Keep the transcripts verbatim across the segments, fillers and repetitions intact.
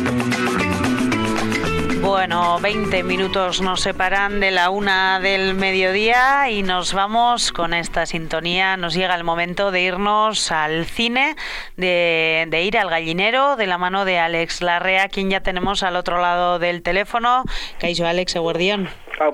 Bueno, veinte minutos nos separan de la una del mediodía y nos vamos con esta sintonía. Nos llega el momento de irnos al cine, de, de ir al Gallinero, de la mano de Alex Larrea, quien ya tenemos al otro lado del teléfono. Kaixo, Alex, eguerdión.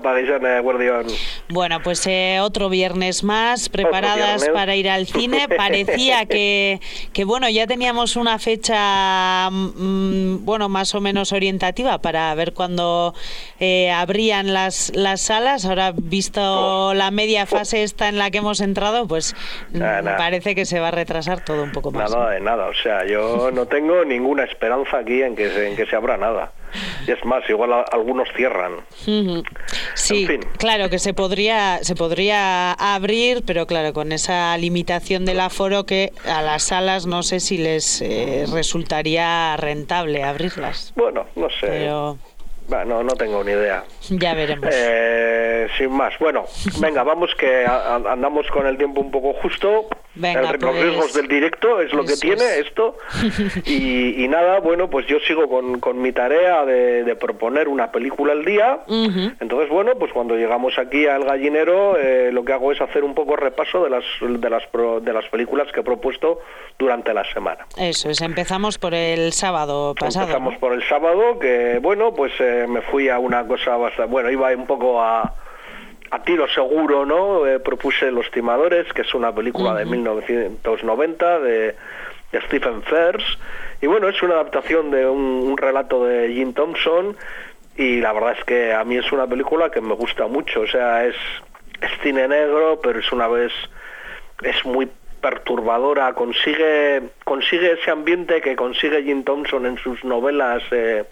Bueno, pues eh, otro viernes más, preparadas viernes. para ir al cine. Parecía que, que, bueno, ya teníamos una fecha, mmm, bueno, más o menos orientativa para ver cuándo eh, abrían las, las salas. Ahora, visto oh. la media fase esta en la que hemos entrado, pues nah, nah. parece que se va a retrasar todo un poco más. Nada de nada, o sea, yo no tengo ninguna esperanza aquí en que se, en que se abra nada. Y es más, igual a, algunos cierran. Uh-huh. Sí, en fin. Claro que se podría se podría abrir, pero claro, con esa limitación del aforo que a las salas no sé si les eh, resultaría rentable abrirlas. Bueno, no sé. Pero... Bueno, no tengo ni idea. Ya veremos. Eh, sin más. Bueno, venga, vamos que a, a, andamos con el tiempo un poco justo. Venga, el, pues, los riesgos del directo es lo que tiene es. esto. Y, y nada, bueno, pues yo sigo con, con mi tarea de, de proponer una película al día. Uh-huh. Entonces, bueno, pues cuando llegamos aquí al Gallinero, eh, lo que hago es hacer un poco repaso de las, de, las pro, de las películas que he propuesto durante la semana. Eso es, empezamos por el sábado pasado. Empezamos ¿no? por el sábado, que bueno, pues eh, me fui a una cosa bastante... Bueno, iba un poco a... a tiro seguro, ¿no? Eh, propuse Los Timadores, que es una película uh-huh. de mil novecientos noventa de, de Stephen Frears, y bueno, es una adaptación de un, un relato de Jim Thompson, y la verdad es que a mí es una película que me gusta mucho, o sea, es, es cine negro, pero es una vez, es muy perturbadora, consigue, consigue ese ambiente que consigue Jim Thompson en sus novelas, eh,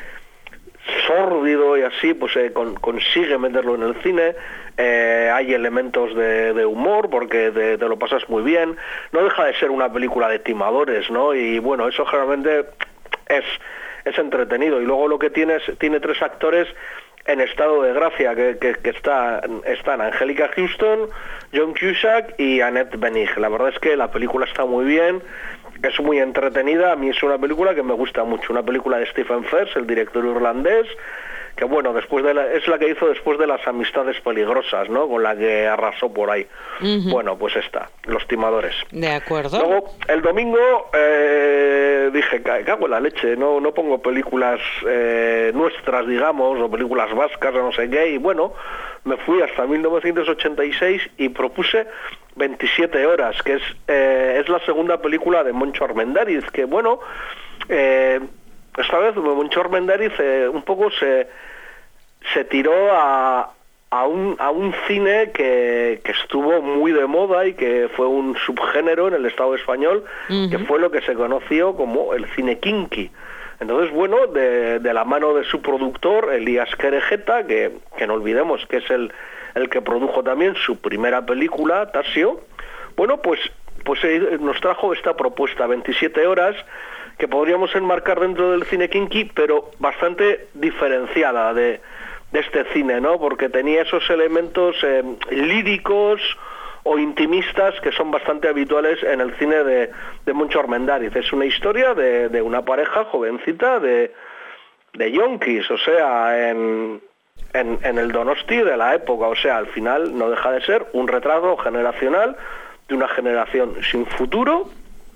sórdido y así, pues eh, con, consigue meterlo en el cine. Eh, hay elementos de, de humor porque te, te lo pasas muy bien. No deja de ser una película de timadores, ¿no? Y bueno, eso generalmente es, es entretenido. Y luego lo que tiene es, tiene tres actores en estado de gracia, que, que, que está, están Angélica Houston, John Cusack y Annette Bening. La verdad es que la película está muy bien, es muy entretenida. A mí es una película que me gusta mucho, una película de Stephen Frears, el director irlandés, que bueno, después de la, es la que hizo después de Las Amistades Peligrosas, ¿no? Con la que arrasó por ahí. Uh-huh. Bueno, pues está, Los Timadores. De acuerdo. Luego, el domingo eh, dije, cago en la leche, no, no pongo películas eh, nuestras, digamos, o películas vascas o no sé qué, y bueno, me fui hasta mil novecientos ochenta y seis y propuse veintisiete horas, que es, eh, es la segunda película de Moncho Armendáriz, que bueno, eh, esta vez Moncho Armendáriz eh, un poco se, se tiró a, a, un, a un cine que, que estuvo muy de moda y que fue un subgénero en el Estado español, uh-huh. que fue lo que se conoció como el cine kinky. Entonces, bueno, de, de la mano de su productor, Elías Querejeta, que, que no olvidemos que es el, el que produjo también su primera película, Tasio, bueno, pues, pues eh, nos trajo esta propuesta, veintisiete horas, que podríamos enmarcar dentro del cine kinky, pero bastante diferenciada de, de este cine, ¿no? Porque tenía esos elementos eh, líricos o intimistas que son bastante habituales en el cine de, de Moncho Armendáriz. Es una historia de, de una pareja jovencita de, de yonkis, o sea, en, en, en el Donosti de la época, o sea, al final no deja de ser un retrato generacional de una generación sin futuro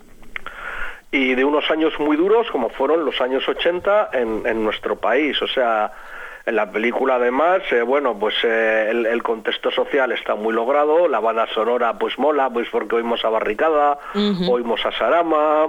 y de unos años muy duros como fueron los años ochenta en, en nuestro país. O sea, en la película además, eh, bueno, pues eh, el, el contexto social está muy logrado, la banda sonora pues mola, pues porque oímos a Barricada, uh-huh. oímos a Sarama,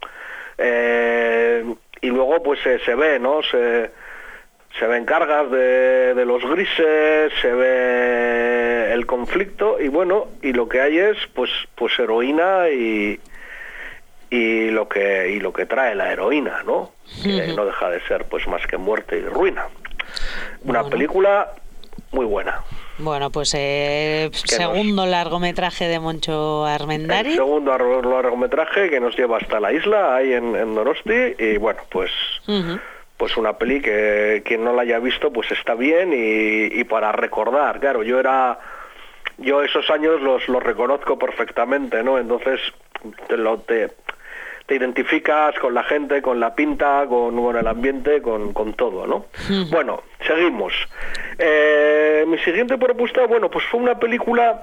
eh, y luego pues eh, se ve, ¿no? Se, se ven cargas de, de los grises, se ve el conflicto y bueno, y lo que hay es pues, pues heroína y... y lo que y lo que trae la heroína, ¿no? Que uh-huh. no deja de ser pues más que muerte y ruina. Una bueno. película muy buena. Bueno, pues eh, segundo nos... largometraje de Moncho Armendáriz. El segundo largometraje que nos lleva hasta la isla, ahí en, en Donosti, y bueno, pues uh-huh. pues una peli que quien no la haya visto pues está bien y, y para recordar. Claro, yo era yo esos años los los reconozco perfectamente, ¿no? Entonces te lo te te identificas con la gente, con la pinta, con, con el ambiente, con, con todo, ¿no? Mm. Bueno, seguimos. Eh, mi siguiente propuesta, bueno, pues fue una película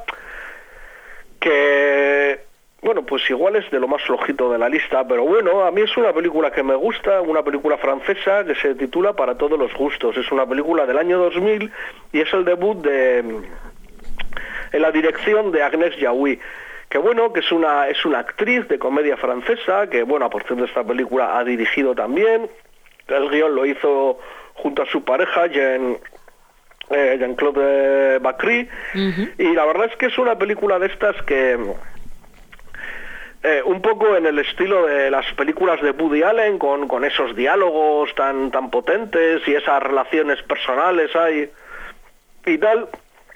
que, bueno, pues igual es de lo más flojito de la lista, pero bueno, a mí es una película que me gusta, una película francesa que se titula Para todos los gustos. Es una película del año dos mil y es el debut de, en la dirección de Agnès Jaoui, que bueno, que es una es una actriz de comedia francesa, que bueno, a partir de esta película ha dirigido también. El guión lo hizo junto a su pareja, Jean... Eh, Jean-Claude Bacri, uh-huh. Y la verdad es que es una película de estas que eh, un poco en el estilo de las películas de Woody Allen, con, con esos diálogos tan tan potentes y esas relaciones personales hay y tal,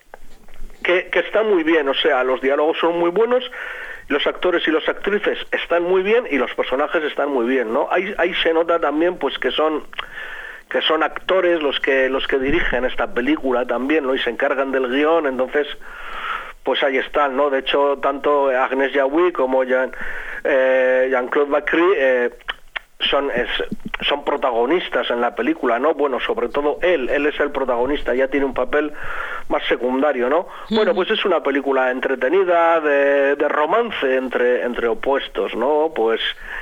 que, que está muy bien. O sea, los diálogos son muy buenos, los actores y las actrices están muy bien y los personajes están muy bien, ¿no? Ahí, ahí se nota también pues que son que son actores los que los que dirigen esta película también, ¿no? Y se encargan del guión, entonces pues ahí están, ¿no? De hecho, tanto Agnès Jaoui como Jean, eh, Jean-Claude Bacri eh, son es, son protagonistas en la película, ¿no? Bueno, sobre todo él, él es el protagonista, ya tiene un papel más secundario, ¿no? Mm. Bueno, pues es una película entretenida, de, de romance entre entre opuestos, ¿no? Pues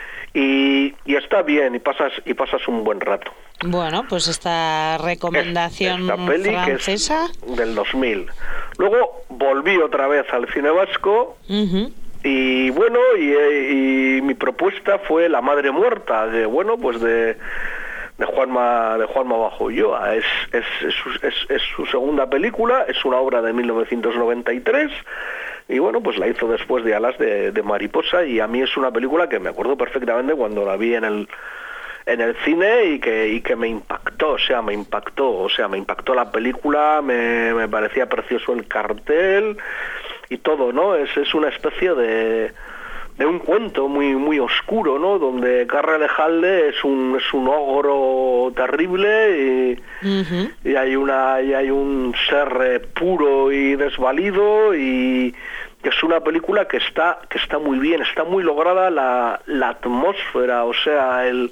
y, y está bien, y pasas y pasas un buen rato. Bueno, pues esta recomendación esta peli francesa que es del dos mil. Luego volví otra vez al cine vasco, uh-huh. y bueno, y, y mi propuesta fue La madre muerta, de bueno, pues de de Juanma de Juanma Bajo Ulloa. Es es, es, es es su segunda película, es una obra de mil novecientos noventa y tres. Y bueno, pues la hizo después de Alas de, de Mariposa, y a mí es una película que me acuerdo perfectamente cuando la vi en el en el cine y que y que me impactó, o sea, me impactó, o sea, me impactó la película, me, me parecía precioso el cartel y todo, ¿no? Es es una especie de de un cuento muy muy oscuro, ¿no? Donde Carra Lejalde es un es un ogro terrible y, uh-huh. y hay una y hay un ser eh, puro y desvalido, y es una película que está que está muy bien, está muy lograda la la atmósfera, o sea, el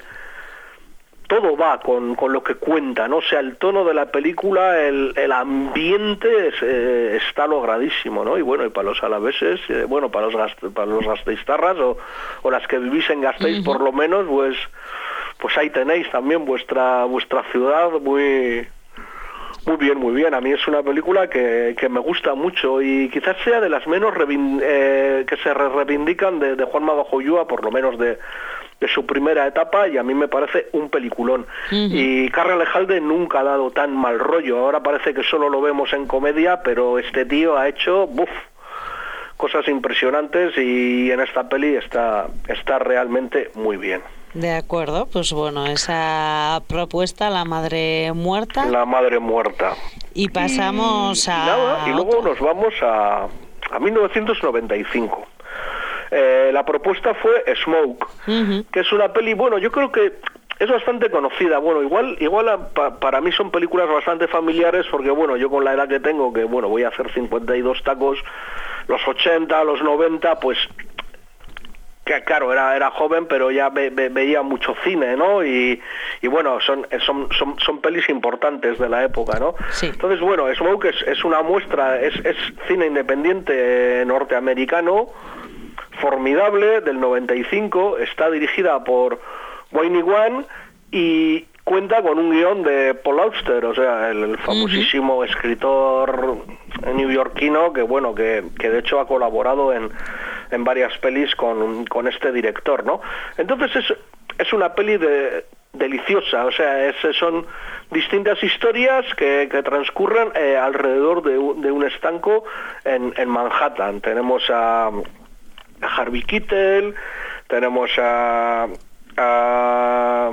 todo va con, con lo que cuenta, ¿no? O sea, el tono de la película, el, el ambiente es, eh, está logradísimo, ¿no? Y bueno, y para los alaveses, eh, bueno, para los gast- para los gasteiztarras o, o las que vivís en Gasteiz, uh-huh. por lo menos, pues pues ahí tenéis también vuestra vuestra ciudad muy muy bien, muy bien. A mí es una película que, que me gusta mucho y quizás sea de las menos revind- eh, que se reivindican de, de Juanma Bajo Ulloa, por lo menos de de su primera etapa, y a mí me parece un peliculón. Uh-huh. Y Carra Lejalde nunca ha dado tan mal rollo. Ahora parece que solo lo vemos en comedia, pero este tío ha hecho buf, cosas impresionantes, y en esta peli está está realmente muy bien. De acuerdo, pues bueno, esa propuesta, La madre muerta. La madre muerta. Y pasamos y, a... Y, nada, y luego nos vamos a, a mil novecientos noventa y cinco. Eh, la propuesta fue Smoke, uh-huh. que es una peli, bueno, yo creo que es bastante conocida. Bueno, igual igual a, pa, para mí son películas bastante familiares, porque bueno, yo con la edad que tengo, que bueno, voy a hacer cincuenta y dos tacos, los ochenta, los noventa, pues que claro, era era joven, pero ya ve, ve, veía mucho cine, ¿no? Y, y bueno, son son son son pelis importantes de la época, ¿no? Sí. Entonces, bueno, Smoke es, es una muestra, es, es cine independiente norteamericano, formidable, del noventa y cinco, está dirigida por Wayne Wan y cuenta con un guión de Paul Auster, o sea, el, el famosísimo uh-huh. escritor neoyorquino que bueno, que, que de hecho ha colaborado en, en varias pelis con, con este director, ¿no? Entonces es, es una peli de, deliciosa, o sea, es, son distintas historias que, que transcurren eh, alrededor de un, de un estanco en, en Manhattan. Tenemos a a Harvey Keitel, tenemos a, a,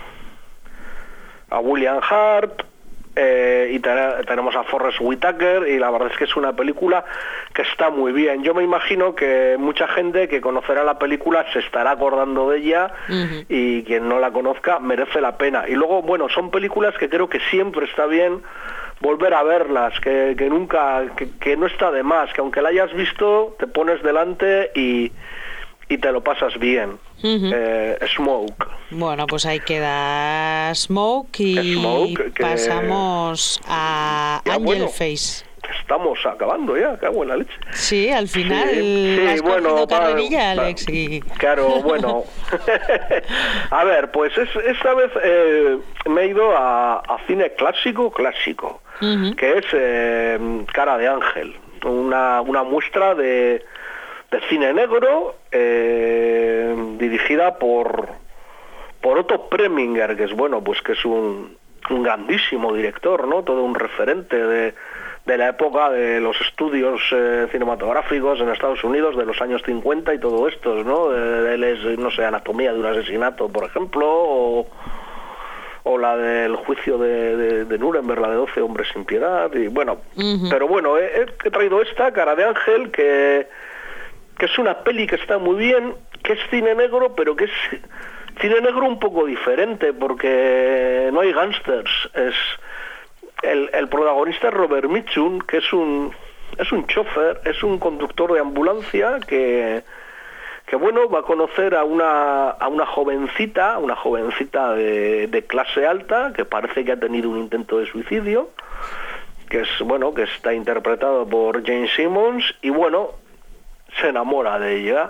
a William Hart, eh, y ten, tenemos a Forrest Whitaker, y la verdad es que es una película que está muy bien. Yo me imagino que mucha gente que conocerá la película se estará acordando de ella, uh-huh. y quien no la conozca merece la pena. Y luego, bueno, son películas que creo que siempre está bien volver a verlas, que, que nunca, que, que no está de más, que aunque la hayas visto, te pones delante y, y te lo pasas bien. Uh-huh. eh, Smoke. Bueno, pues ahí queda Smoke y Smoke, que... pasamos a ya, Angel bueno, Face. Estamos acabando ya, cago en la leche. Sí, al final sí, sí, has bueno, carrerilla, para, Alex. Y... Claro, bueno. A ver, pues es, esta vez eh, me he ido a, a cine clásico, clásico, uh-huh. que es eh, Cara de Ángel, una, una muestra de, de cine negro eh, dirigida por, por Otto Preminger, que es bueno, pues que es un, un grandísimo director, ¿no? Todo un referente de de la época de los estudios eh, cinematográficos en Estados Unidos de los años cincuenta y todo esto, ¿no? Eh, él es, no sé, Anatomía de un asesinato, por ejemplo, o, o la del juicio de, de, de Nuremberg, la de doce hombres sin piedad, y bueno, uh-huh. pero bueno, he, he traído esta, Cara de Ángel, que, que es una peli que está muy bien, que es cine negro, pero que es cine negro un poco diferente, porque no hay gángsters, es... El, el protagonista es Robert Mitchum, que es un es un chofer, es un conductor de ambulancia que, que bueno, va a conocer a una a una jovencita, una jovencita de, de clase alta, que parece que ha tenido un intento de suicidio, que es bueno, que está interpretado por Jane Simmons, y bueno, se enamora de ella.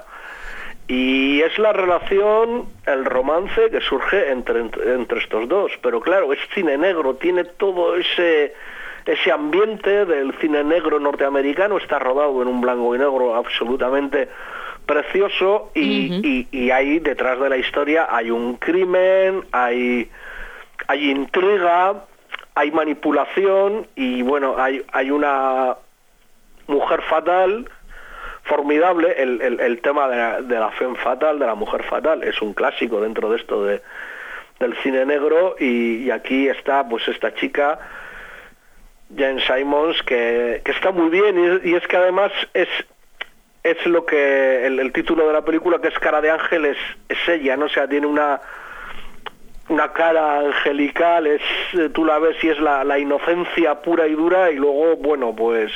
Y es la relación, el romance que surge entre, entre, entre estos dos. Pero claro, es cine negro, tiene todo ese, ese ambiente del cine negro norteamericano, está rodado en un blanco y negro absolutamente precioso, y, uh-huh. y, y ahí detrás de la historia hay un crimen, hay, hay intriga, hay manipulación, y bueno, hay, hay una mujer fatal formidable. El, el, el tema de la, de la femme fatal, de la mujer fatal, es un clásico dentro de esto de, del cine negro, y, y aquí está pues esta chica, Jane Simmons, que, que está muy bien, y, y es que además es es lo que el, el título de la película, que es Cara de Ángel, es, es ella, ¿no? O sea, tiene una una cara angelical, es tú la ves y es la, la inocencia pura y dura, y luego, bueno, pues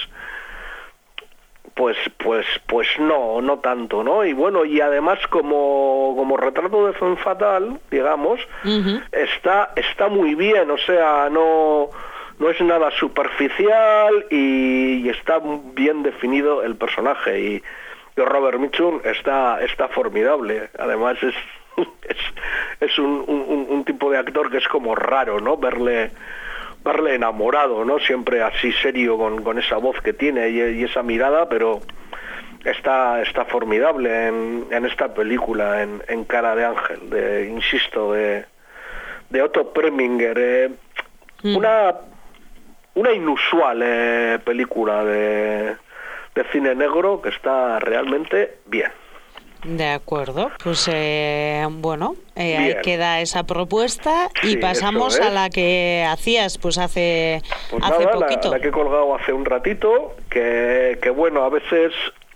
pues pues pues no no tanto, ¿no? Y bueno, y además como como retrato de femme fatal, digamos, uh-huh. está está muy bien, o sea, no no es nada superficial, y, y está bien definido el personaje, y, y Robert Mitchum está está formidable. Además es es, es un, un, un tipo de actor que es como raro, ¿no? Verle verle enamorado, ¿no? Siempre así serio, con, con esa voz que tiene y, y esa mirada, pero está está formidable en, en esta película, en, en Cara de Ángel, de, insisto, de, de Otto Preminger. Eh, mm. Una una inusual eh, película de, de cine negro que está realmente bien. De acuerdo, pues eh, bueno, eh, ahí queda esa propuesta, y sí, pasamos a la que hacías pues hace pues hace nada, poquito. La, la que he colgado hace un ratito, que, que bueno, a veces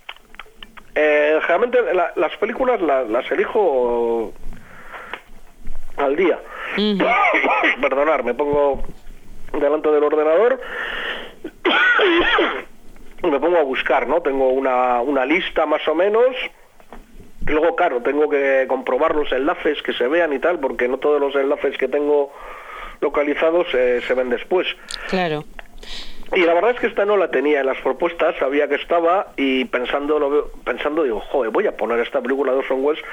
eh, generalmente la, las películas la, las elijo al día. Uh-huh. Perdonad, me pongo delante del ordenador y me pongo a buscar, ¿no? Tengo una, una lista más o menos. Y luego, claro, tengo que comprobar los enlaces que se vean y tal, porque no todos los enlaces que tengo localizados eh, se ven después. Claro. Y la verdad es que esta no la tenía en las propuestas, sabía que estaba, y pensando, lo veo, pensando digo, joder, voy a poner esta película de Orson Welles.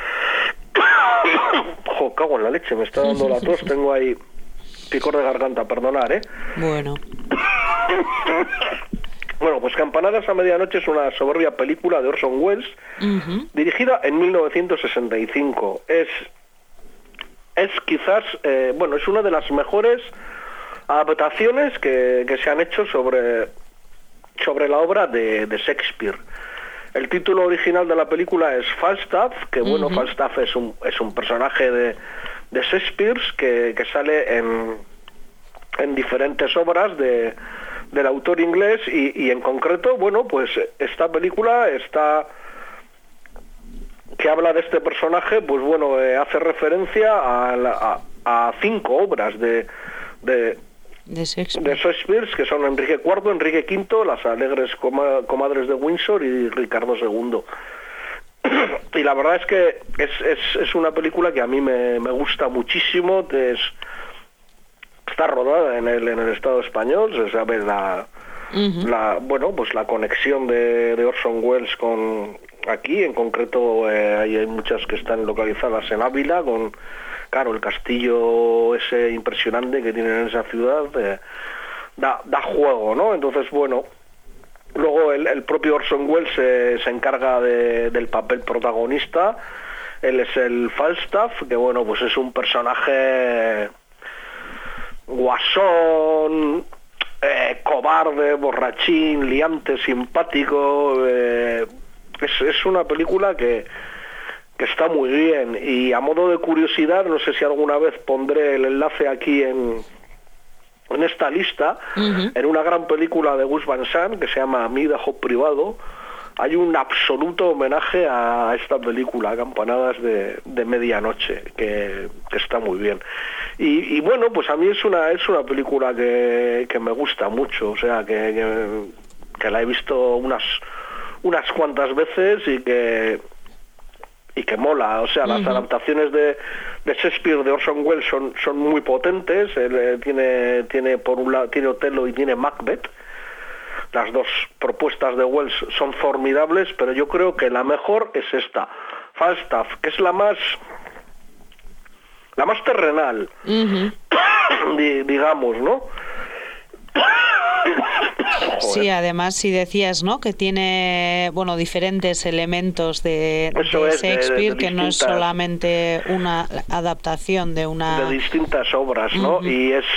Jo, cago en la leche, me está dando la tos, tengo ahí picor de garganta, perdonar, ¿eh? Bueno. Bueno, pues Campanadas a medianoche es una soberbia película de Orson Welles, uh-huh. dirigida en mil novecientos sesenta y cinco. Es, es quizás, eh, bueno, es una de las mejores adaptaciones que, que se han hecho sobre, sobre la obra de, de Shakespeare. El título original de la película es Falstaff, que bueno, uh-huh. Falstaff es un, es un personaje de, de Shakespeare que, que sale en, en diferentes obras de del autor inglés, y, y en concreto, bueno, pues esta película está que habla de este personaje, pues bueno, eh, hace referencia a, la, a, a cinco obras de de, de Shakespeare. de Shakespeare, que son Enrique cuarto, Enrique quinto, Las alegres coma, comadres de Windsor y Ricardo segundo. y la verdad es que es, es, es una película que a mí me, me gusta muchísimo. Es, está rodada en el, en el Estado español, se sabe la, uh-huh. la bueno pues la conexión de, de Orson Welles con aquí, en concreto eh, hay, hay muchas que están localizadas en Ávila, con claro el castillo ese impresionante que tienen en esa ciudad, eh, da, da juego, ¿no? Entonces, bueno, luego el, el propio Orson Welles se, se encarga de, del papel protagonista. Él es el Falstaff, que bueno, pues es un personaje guasón, eh, cobarde, borrachín, liante, simpático. Eh, es, es una película que, que está muy bien. Y a modo de curiosidad, no sé si alguna vez pondré el enlace aquí en, en esta lista, uh-huh. en una gran película de Gus Van Sant que se llama Mi Idaho Privado, hay un absoluto homenaje a esta película, Campanadas de, de Medianoche, que, que está muy bien. Y, y bueno, pues a mí es una es una película que, que me gusta mucho, o sea, que, que, que la he visto unas unas cuantas veces y que y que mola, o sea, uh-huh. las adaptaciones de, de Shakespeare de Orson Welles son son muy potentes. Él eh, tiene tiene por un lado tiene Otelo y tiene Macbeth. Las dos propuestas de Welles son formidables, pero yo creo que la mejor es esta, Falstaff, que es la más la más terrenal, uh-huh. digamos, ¿no? Sí, además si decías, ¿no?, que tiene, bueno, diferentes elementos de, de Shakespeare, de, de que no es solamente una adaptación de una... de distintas obras, ¿no? Uh-huh. Y es...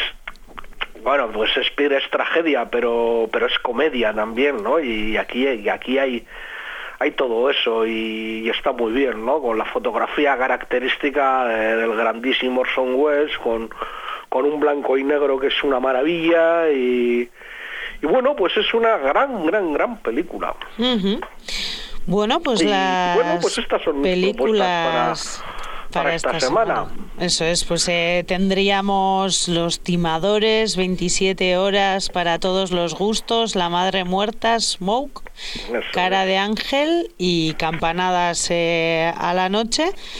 Bueno, pues Shakespeare es tragedia, pero pero es comedia también, ¿no? Y aquí y aquí hay hay todo eso y, y está muy bien, ¿no? Con la fotografía característica eh, del grandísimo Orson Welles, con con un blanco y negro que es una maravilla y y bueno, pues es una gran gran gran película. Uh-huh. Bueno, pues y, las bueno, pues estas son películas para para esta, esta semana. semana. Eso es, pues eh, tendríamos Los Timadores, veintisiete horas para todos los gustos, La Madre Muerta, Smoke, Eso Cara es. de Ángel y Campanadas eh, a la noche.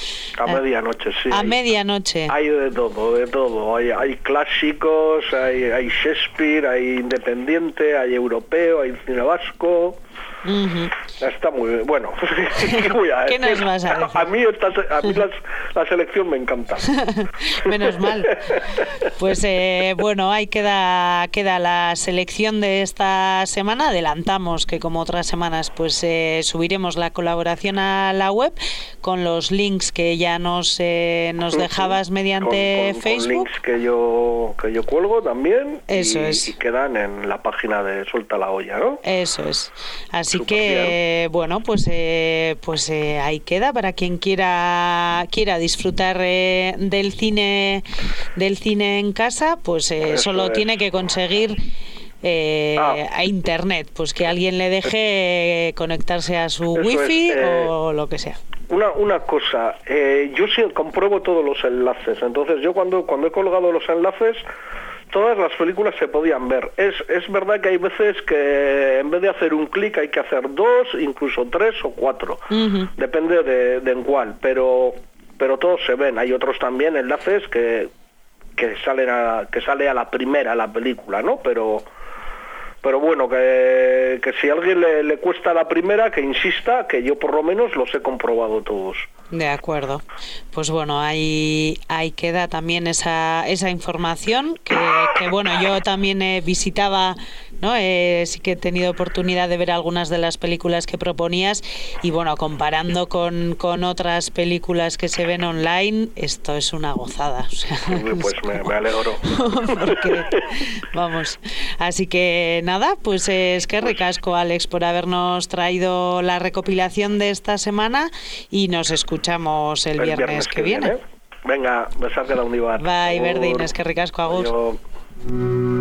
A medianoche, sí. A hay, medianoche. Hay de todo, de todo. Hay, hay clásicos, hay, hay Shakespeare, hay independiente, hay europeo, hay cine vasco. Uh-huh. Está muy bien. Bueno, ¿qué nos vas a decir? A mí, esta, a mí las, la selección me encanta. Menos mal. Pues eh, bueno, ahí queda queda la selección de esta semana. Adelantamos que como otras semanas pues eh, subiremos la colaboración a la web con los links que ya nos eh, nos dejabas mediante con, con, Facebook. Con links que yo que yo cuelgo también. Eso y, es. Y quedan en la página de Suelta la Olla, ¿no? Eso es. Así Super que bien. bueno, pues eh, pues eh, ahí queda para quien quiera quiera disfrutar eh, del cine del cine en casa, pues eh, solo es. tiene que conseguir eh, ah. a internet, pues que alguien le deje conectarse a su Eso wifi es, eh, o lo que sea. Una una cosa, eh, yo sí compruebo todos los enlaces, entonces yo cuando cuando he colgado los enlaces todas las películas se podían ver. Es es verdad que hay veces que en vez de hacer un clic hay que hacer dos, incluso tres o cuatro. Uh-huh. Depende de, de en cuál, pero pero todos se ven. Hay otros también enlaces que que salen a que sale a la primera la película, ¿no? Pero pero bueno, que, que si a alguien le, le cuesta la primera, que insista, que yo por lo menos los he comprobado todos. De acuerdo. Pues bueno, ahí ahí queda también esa esa información que, que bueno, yo también eh, visitaba, ¿no? Eh, sí que he tenido oportunidad de ver algunas de las películas que proponías y bueno, comparando con, con otras películas que se ven online, esto es una gozada. O sea, pues me, me alegro. Porque, vamos, así que nada, pues eh, es que ricasco, Alex, por habernos traído la recopilación de esta semana y nos escuchamos el, el viernes, viernes que, que viene. viene. Venga, besar que la univar. Bai, berdin, eskerrik asko, agur.